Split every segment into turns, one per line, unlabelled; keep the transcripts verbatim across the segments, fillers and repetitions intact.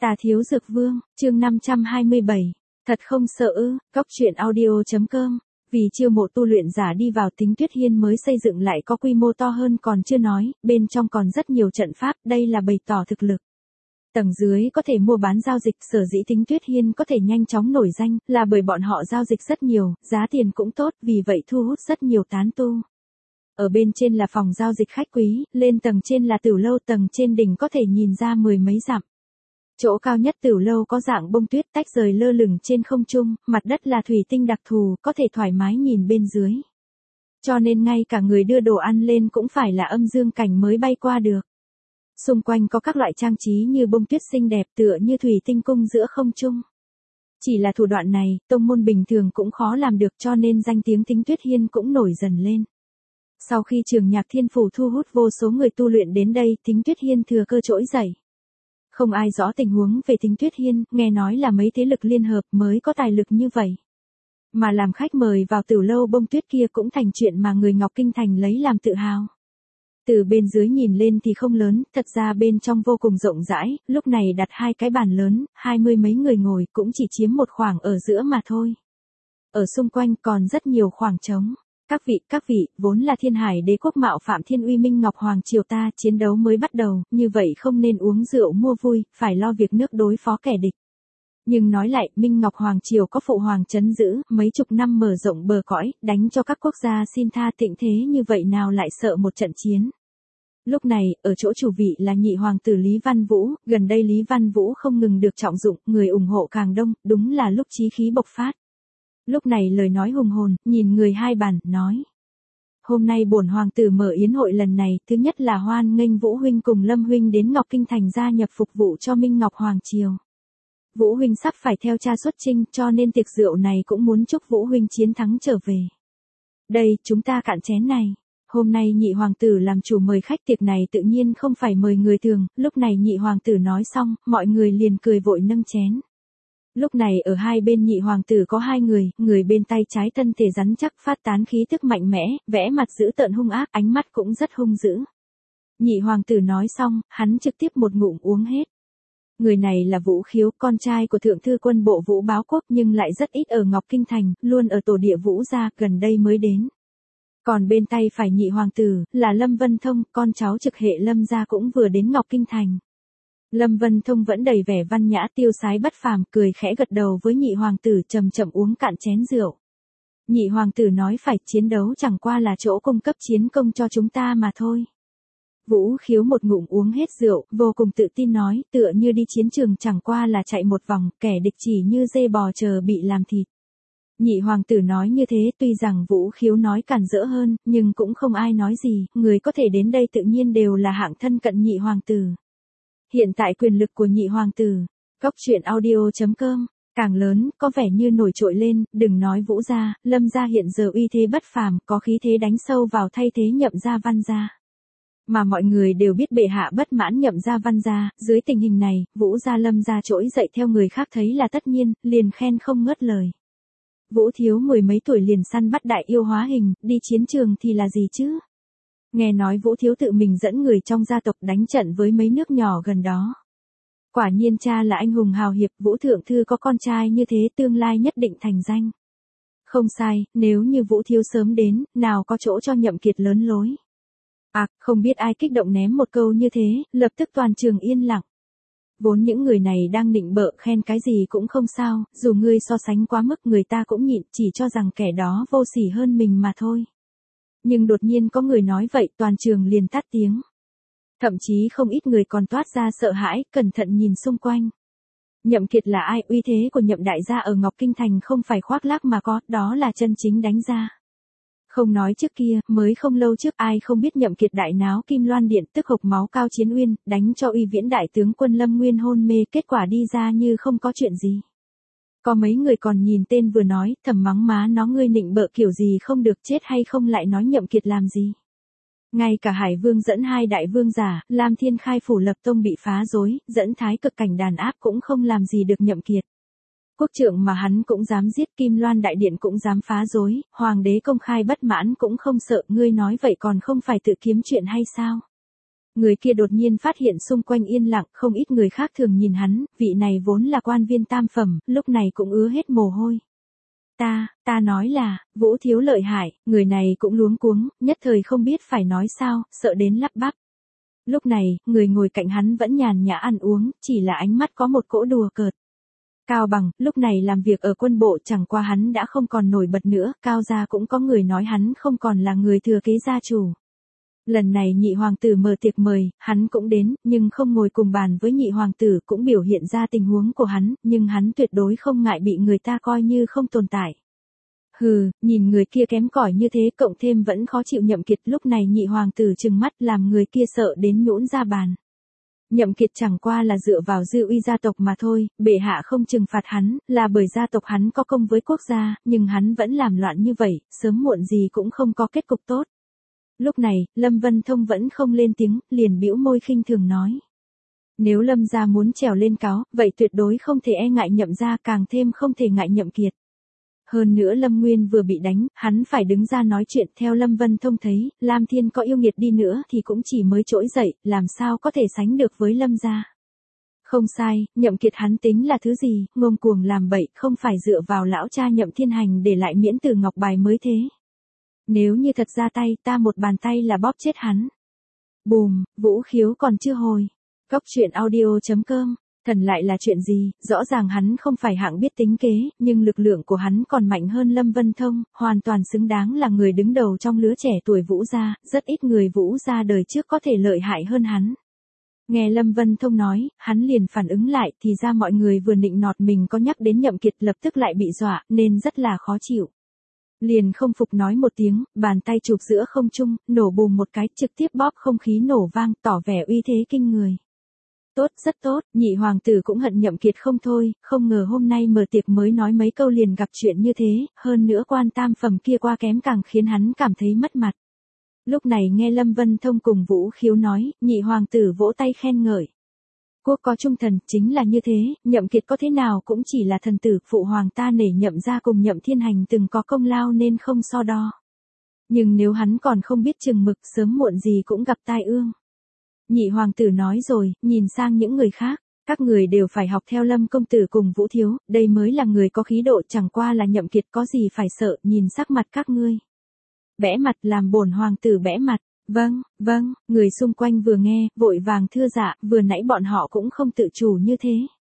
Tà Thiếu Dược Vương, chương năm trăm hai mươi bảy. Thật không sợ ư? Góc truyện audio chấm com. Vì chiêu mộ tu luyện giả đi vào, Tính Tuyết Hiên mới xây dựng lại có quy mô to hơn còn chưa nói, bên trong còn rất nhiều trận pháp, đây là bày tỏ thực lực. Tầng dưới có thể mua bán giao dịch, sở dĩ Tính Tuyết Hiên có thể nhanh chóng nổi danh, là bởi bọn họ giao dịch rất nhiều, giá tiền cũng tốt, vì vậy thu hút rất nhiều tán tu. Ở bên trên là phòng giao dịch khách quý, lên tầng trên là tửu lâu, tầng trên đỉnh có thể nhìn ra mười mấy dặm. Chỗ cao nhất tửu lâu có dạng bông tuyết tách rời lơ lửng trên không trung, mặt đất là thủy tinh đặc thù, có thể thoải mái nhìn bên dưới. Cho nên ngay cả người đưa đồ ăn lên cũng phải là âm dương cảnh mới bay qua được. Xung quanh có các loại trang trí như bông tuyết xinh đẹp tựa như thủy tinh cung giữa không trung. Chỉ là thủ đoạn này, tông môn bình thường cũng khó làm được, cho nên danh tiếng Tính Tuyết Hiên cũng nổi dần lên. Sau khi Trường Nhạc Thiên Phủ thu hút vô số người tu luyện đến đây, Tính Tuyết Hiên thừa cơ trỗi dậy. Không ai rõ tình huống về Tính Tuyết Hiên, nghe nói là mấy thế lực liên hợp mới có tài lực như vậy. Mà làm khách mời vào tửu lâu bông tuyết kia cũng thành chuyện mà người Ngọc Kinh Thành lấy làm tự hào. Từ bên dưới nhìn lên thì không lớn, thật ra bên trong vô cùng rộng rãi, lúc này đặt hai cái bàn lớn, hai mươi mấy người ngồi cũng chỉ chiếm một khoảng ở giữa mà thôi. Ở xung quanh còn rất nhiều khoảng trống. Các vị, các vị, vốn là Thiên Hải Đế quốc mạo phạm Thiên Uy Minh Ngọc Hoàng triều ta, chiến đấu mới bắt đầu, như vậy không nên uống rượu mua vui, phải lo việc nước đối phó kẻ địch. Nhưng nói lại, Minh Ngọc Hoàng triều có phụ hoàng trấn giữ, mấy chục năm mở rộng bờ cõi, đánh cho các quốc gia xin tha tịnh thế, như vậy nào lại sợ một trận chiến. Lúc này, ở chỗ chủ vị là nhị hoàng tử Lý Văn Vũ, gần đây Lý Văn Vũ không ngừng được trọng dụng, người ủng hộ càng đông, đúng là lúc chí khí bộc phát. Lúc này lời nói hùng hồn, nhìn người hai bàn, nói. Hôm nay bổn hoàng tử mở yến hội lần này, thứ nhất là hoan nghênh Vũ huynh cùng Lâm huynh đến Ngọc Kinh Thành gia nhập phục vụ cho Minh Ngọc Hoàng triều. Vũ huynh sắp phải theo cha xuất chinh, cho nên tiệc rượu này cũng muốn chúc Vũ huynh chiến thắng trở về. Đây, chúng ta cạn chén này. Hôm nay nhị hoàng tử làm chủ mời khách, tiệc này tự nhiên không phải mời người thường, lúc này nhị hoàng tử nói xong, mọi người liền cười vội nâng chén. Lúc này ở hai bên nhị hoàng tử có hai người, người bên tay trái thân thể rắn chắc phát tán khí tức mạnh mẽ, vẽ mặt dữ tợn hung ác, ánh mắt cũng rất hung dữ. Nhị hoàng tử nói xong, hắn trực tiếp một ngụm uống hết. Người này là Vũ Khiếu, con trai của thượng thư quân bộ Vũ Báo Quốc nhưng lại rất ít ở Ngọc Kinh Thành, luôn ở tổ địa Vũ gia, gần đây mới đến. Còn bên tay phải nhị hoàng tử, là Lâm Vân Thông, con cháu trực hệ Lâm gia cũng vừa đến Ngọc Kinh Thành. Lâm Vân Thông vẫn đầy vẻ văn nhã tiêu sái bất phàm, cười khẽ gật đầu với nhị hoàng tử, chậm chậm uống cạn chén rượu. Nhị hoàng tử nói phải, chiến đấu chẳng qua là chỗ cung cấp chiến công cho chúng ta mà thôi. Vũ Khiếu một ngụm uống hết rượu, vô cùng tự tin nói, tựa như đi chiến trường chẳng qua là chạy một vòng, kẻ địch chỉ như dê bò chờ bị làm thịt. Nhị hoàng tử nói như thế, tuy rằng Vũ Khiếu nói cản rỡ hơn, nhưng cũng không ai nói gì, người có thể đến đây tự nhiên đều là hạng thân cận nhị hoàng tử. Hiện tại quyền lực của nhị hoàng tử, góc truyện audio chấm com, càng lớn, có vẻ như nổi trội lên, đừng nói Vũ gia, Lâm gia hiện giờ uy thế bất phàm, có khí thế đánh sâu vào thay thế Nhậm gia Văn gia. Mà mọi người đều biết bệ hạ bất mãn Nhậm gia Văn gia, dưới tình hình này, Vũ gia Lâm gia trỗi dậy theo người khác thấy là tất nhiên, liền khen không ngớt lời. Vũ thiếu mười mấy tuổi liền săn bắt đại yêu hóa hình, đi chiến trường thì là gì chứ? Nghe nói Vũ thiếu tự mình dẫn người trong gia tộc đánh trận với mấy nước nhỏ gần đó. Quả nhiên cha là anh hùng hào hiệp, Vũ thượng thư có con trai như thế tương lai nhất định thành danh. Không sai, nếu như Vũ thiếu sớm đến, nào có chỗ cho Nhậm Kiệt lớn lối. À, không biết ai kích động ném một câu như thế, lập tức toàn trường yên lặng. Vốn những người này đang nịnh bợ khen cái gì cũng không sao, dù ngươi so sánh quá mức người ta cũng nhịn, chỉ cho rằng kẻ đó vô sỉ hơn mình mà thôi. Nhưng đột nhiên có người nói vậy, toàn trường liền tắt tiếng. Thậm chí không ít người còn toát ra sợ hãi, cẩn thận nhìn xung quanh. Nhậm Kiệt là ai? Uy thế của Nhậm đại gia ở Ngọc Kinh Thành không phải khoác lác mà có, đó là chân chính đánh ra. Không nói trước kia, mới không lâu trước ai không biết Nhậm Kiệt đại náo Kim Loan Điện, tức hộc máu Cao Chiến Uyên, đánh cho uy viễn đại tướng quân Lâm Nguyên hôn mê, kết quả đi ra như không có chuyện gì. Có mấy người còn nhìn tên vừa nói, thầm mắng má nó, ngươi nịnh bợ kiểu gì không được, chết hay không lại nói Nhậm Kiệt làm gì. Ngay cả Hải Vương dẫn hai đại vương giả, Lam Thiên Khai phủ lập tông bị phá rối, dẫn Thái Cực cảnh đàn áp cũng không làm gì được Nhậm Kiệt. Quốc trượng mà hắn cũng dám giết, Kim Loan đại điện cũng dám phá rối, hoàng đế công khai bất mãn cũng không sợ, ngươi nói vậy còn không phải tự kiếm chuyện hay sao? Người kia đột nhiên phát hiện xung quanh yên lặng, không ít người khác thường nhìn hắn, vị này vốn là quan viên tam phẩm, lúc này cũng ứa hết mồ hôi. Ta, ta nói là, Vũ thiếu lợi hại, người này cũng luống cuống, nhất thời không biết phải nói sao, sợ đến lắp bắp. Lúc này, người ngồi cạnh hắn vẫn nhàn nhã ăn uống, chỉ là ánh mắt có một cỗ đùa cợt. Cao Bằng, lúc này làm việc ở quân bộ chẳng qua hắn đã không còn nổi bật nữa, Cao gia cũng có người nói hắn không còn là người thừa kế gia chủ. Lần này nhị hoàng tử mở tiệc mời, hắn cũng đến, nhưng không ngồi cùng bàn với nhị hoàng tử, cũng biểu hiện ra tình huống của hắn, nhưng hắn tuyệt đối không ngại bị người ta coi như không tồn tại. Hừ, nhìn người kia kém cỏi như thế, cộng thêm vẫn khó chịu Nhậm Kiệt, lúc này nhị hoàng tử trừng mắt làm người kia sợ đến nhũn ra bàn. Nhậm Kiệt chẳng qua là dựa vào dư uy gia tộc mà thôi, bệ hạ không trừng phạt hắn, là bởi gia tộc hắn có công với quốc gia, nhưng hắn vẫn làm loạn như vậy, sớm muộn gì cũng không có kết cục tốt. Lúc này, Lâm Vân Thông vẫn không lên tiếng, liền bĩu môi khinh thường nói. Nếu Lâm gia muốn trèo lên cáo, vậy tuyệt đối không thể e ngại Nhậm gia, càng thêm không thể ngại Nhậm Kiệt. Hơn nữa Lâm Nguyên vừa bị đánh, hắn phải đứng ra nói chuyện, theo Lâm Vân Thông thấy, Lam Thiên có yêu nghiệt đi nữa thì cũng chỉ mới trỗi dậy, làm sao có thể sánh được với Lâm gia. Không sai, Nhậm Kiệt hắn tính là thứ gì, ngông cuồng làm bậy, không phải dựa vào lão cha Nhậm Thiên Hành để lại miễn tử ngọc bài mới thế. Nếu như thật ra tay, ta một bàn tay là bóp chết hắn. Bùm, Vũ Khiếu còn chưa hồi. Cốc truyện audio chấm com. Thần lại là chuyện gì, rõ ràng hắn không phải hạng biết tính kế, nhưng lực lượng của hắn còn mạnh hơn Lâm Vân Thông, hoàn toàn xứng đáng là người đứng đầu trong lứa trẻ tuổi Vũ gia, rất ít người Vũ gia đời trước có thể lợi hại hơn hắn. Nghe Lâm Vân Thông nói, hắn liền phản ứng lại, thì ra mọi người vừa nịnh nọt mình có nhắc đến Nhậm Kiệt, lập tức lại bị dọa, nên rất là khó chịu. Liền không phục nói một tiếng, bàn tay chụp giữa không trung, nổ bùm một cái, trực tiếp bóp không khí nổ vang, tỏ vẻ uy thế kinh người. Tốt, rất tốt, nhị hoàng tử cũng hận Nhậm Kiệt không thôi, không ngờ hôm nay mở tiệc mới nói mấy câu liền gặp chuyện như thế, hơn nữa quan tam phẩm kia qua kém càng khiến hắn cảm thấy mất mặt. Lúc này nghe Lâm Vân Thông cùng Vũ Khiếu nói, nhị hoàng tử vỗ tay khen ngợi. Quốc có trung thần, chính là như thế, Nhậm Kiệt có thế nào cũng chỉ là thần tử, phụ hoàng ta nể Nhậm gia cùng Nhậm Thiên Hành từng có công lao nên không so đo. Nhưng nếu hắn còn không biết chừng mực, sớm muộn gì cũng gặp tai ương. Nhị hoàng tử nói rồi, nhìn sang những người khác, các người đều phải học theo Lâm công tử cùng Vũ thiếu, đây mới là người có khí độ, chẳng qua là Nhậm Kiệt có gì phải sợ, nhìn sắc mặt các ngươi. Bẽ mặt, làm bổn hoàng tử bẽ mặt. Vâng, vâng, người xung quanh vừa nghe, vội vàng thưa dạ, vừa nãy bọn họ cũng không tự chủ như thế.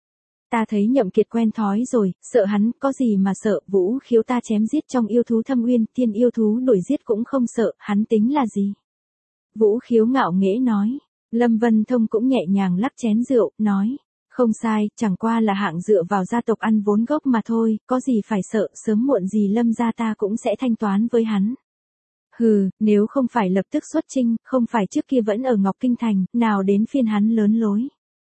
Ta thấy Nhậm Kiệt quen thói rồi, sợ hắn, có gì mà sợ, Vũ Khiếu ta chém giết trong yêu thú thâm uyên, thiên yêu thú đuổi giết cũng không sợ, hắn tính là gì? Vũ Khiếu ngạo nghễ nói. Lâm Vân Thông cũng nhẹ nhàng lắc chén rượu, nói. Không sai, chẳng qua là hạng dựa vào gia tộc ăn vốn gốc mà thôi, có gì phải sợ, sớm muộn gì Lâm gia ta cũng sẽ thanh toán với hắn. Hừ, nếu không phải lập tức xuất chinh, không phải trước kia vẫn ở Ngọc Kinh Thành, nào đến phiên hắn lớn lối.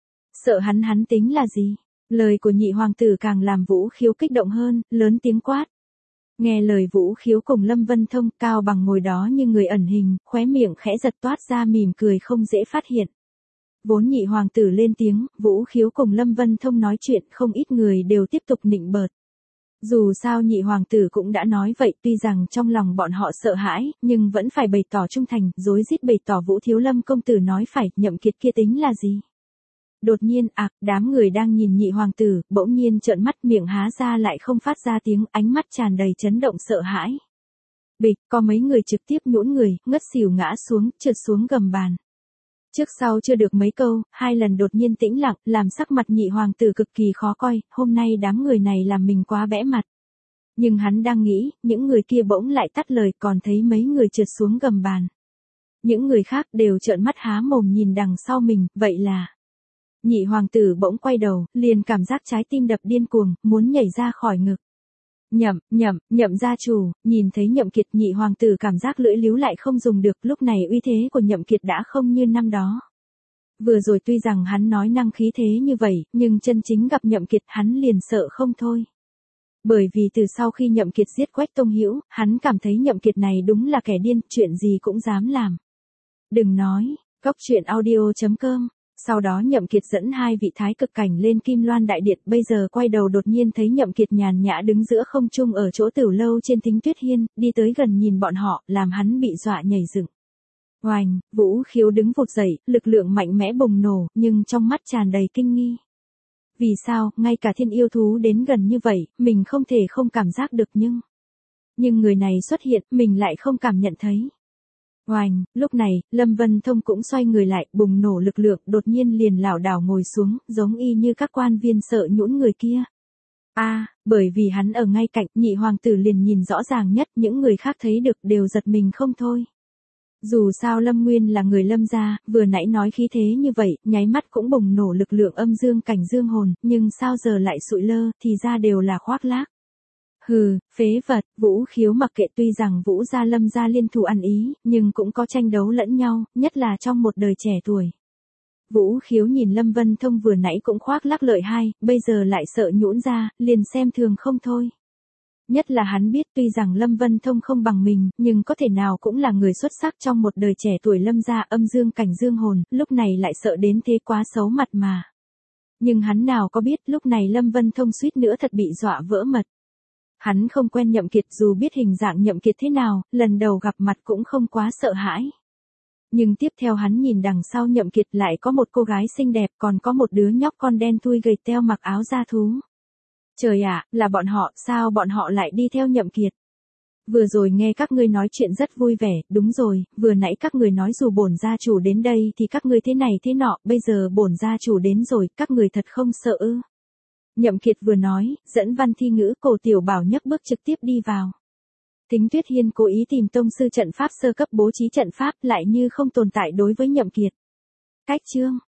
Sợ hắn hắn tính là gì? Lời của nhị hoàng tử càng làm Vũ Khiếu kích động hơn, lớn tiếng quát. Nghe lời Vũ Khiếu cùng Lâm Vân Thông, Cao Bằng ngồi đó như người ẩn hình, khóe miệng khẽ giật toát ra mỉm cười không dễ phát hiện. Vốn nhị hoàng tử lên tiếng, Vũ Khiếu cùng Lâm Vân Thông nói chuyện, không ít người đều tiếp tục nịnh bợt. Dù sao nhị hoàng tử cũng đã nói vậy, tuy rằng trong lòng bọn họ sợ hãi, nhưng vẫn phải bày tỏ trung thành, rối rít bày tỏ Vũ thiếu Lâm công tử nói phải, Nhậm Kiệt kia tính là gì? Đột nhiên, ạc, đám người đang nhìn nhị hoàng tử, bỗng nhiên trợn mắt, miệng há ra lại không phát ra tiếng, ánh mắt tràn đầy chấn động sợ hãi. Bịch, có mấy người trực tiếp nhũn người, ngất xỉu ngã xuống, trượt xuống gầm bàn. Trước sau chưa được mấy câu, hai lần đột nhiên tĩnh lặng, làm sắc mặt nhị hoàng tử cực kỳ khó coi, hôm nay đám người này làm mình quá bẽ mặt. Nhưng hắn đang nghĩ, những người kia bỗng lại tắt lời, còn thấy mấy người trượt xuống gầm bàn. Những người khác đều trợn mắt há mồm nhìn đằng sau mình, vậy là... Nhị hoàng tử bỗng quay đầu, liền cảm giác trái tim đập điên cuồng, muốn nhảy ra khỏi ngực. Nhậm, nhậm, nhậm gia chủ, nhìn thấy Nhậm Kiệt, nhị hoàng tử cảm giác lưỡi líu lại không dùng được, lúc này uy thế của Nhậm Kiệt đã không như năm đó. Vừa rồi tuy rằng hắn nói năng khí thế như vậy, nhưng chân chính gặp Nhậm Kiệt hắn liền sợ không thôi. Bởi vì từ sau khi Nhậm Kiệt giết Quách Tông Hữu, hắn cảm thấy Nhậm Kiệt này đúng là kẻ điên, chuyện gì cũng dám làm. Đừng nói, cốc truyện audio chấm com. Sau đó Nhậm Kiệt dẫn hai vị thái cực cảnh lên Kim Loan Đại Điện, bây giờ quay đầu đột nhiên thấy Nhậm Kiệt nhàn nhã đứng giữa không trung ở chỗ Tửu lâu trên Thính Tuyết Hiên, đi tới gần nhìn bọn họ, làm hắn bị dọa nhảy dựng. Oành, Vũ Khiếu đứng vụt dậy, lực lượng mạnh mẽ bùng nổ, nhưng trong mắt tràn đầy kinh nghi. Vì sao, ngay cả thiên yêu thú đến gần như vậy, mình không thể không cảm giác được nhưng... Nhưng người này xuất hiện, mình lại không cảm nhận thấy. Oành, lúc này, Lâm Vân Thông cũng xoay người lại, bùng nổ lực lượng, đột nhiên liền lảo đảo ngồi xuống, giống y như các quan viên sợ nhũn người kia. A, à, bởi vì hắn ở ngay cạnh, nhị hoàng tử liền nhìn rõ ràng nhất, những người khác thấy được đều giật mình không thôi. Dù sao Lâm Nguyên là người Lâm gia, vừa nãy nói khí thế như vậy, nháy mắt cũng bùng nổ lực lượng âm dương cảnh dương hồn, nhưng sao giờ lại sụi lơ, thì ra đều là khoác lác. Hừ, phế vật, Vũ Khiếu mặc kệ, tuy rằng Vũ gia Lâm gia liên thủ ăn ý, nhưng cũng có tranh đấu lẫn nhau, nhất là trong một đời trẻ tuổi. Vũ Khiếu nhìn Lâm Vân Thông vừa nãy cũng khoác lác lợi hai, bây giờ lại sợ nhũn ra, liền xem thường không thôi. Nhất là hắn biết tuy rằng Lâm Vân Thông không bằng mình, nhưng có thể nào cũng là người xuất sắc trong một đời trẻ tuổi Lâm gia âm dương cảnh dương hồn, lúc này lại sợ đến thế quá xấu mặt mà. Nhưng hắn nào có biết lúc này Lâm Vân Thông suýt nữa thật bị dọa vỡ mật. Hắn không quen Nhậm Kiệt, dù biết hình dạng Nhậm Kiệt thế nào, lần đầu gặp mặt cũng không quá sợ hãi. Nhưng tiếp theo hắn nhìn đằng sau Nhậm Kiệt lại có một cô gái xinh đẹp, còn có một đứa nhóc con đen thui gầy teo mặc áo da thú. Trời ạ, là bọn họ, sao bọn họ lại đi theo Nhậm Kiệt? Vừa rồi nghe các ngươi nói chuyện rất vui vẻ, đúng rồi, vừa nãy các người nói dù bổn gia chủ đến đây thì các ngươi thế này thế nọ, bây giờ bổn gia chủ đến rồi, các người thật không sợ ư? Nhậm Kiệt vừa nói, dẫn văn thi ngữ, Cổ Tiểu Bảo nhấc bước trực tiếp đi vào. Tính Tuyết Hiên cố ý tìm tông sư trận pháp sơ cấp bố trí trận pháp lại như không tồn tại đối với Nhậm Kiệt. Cách chương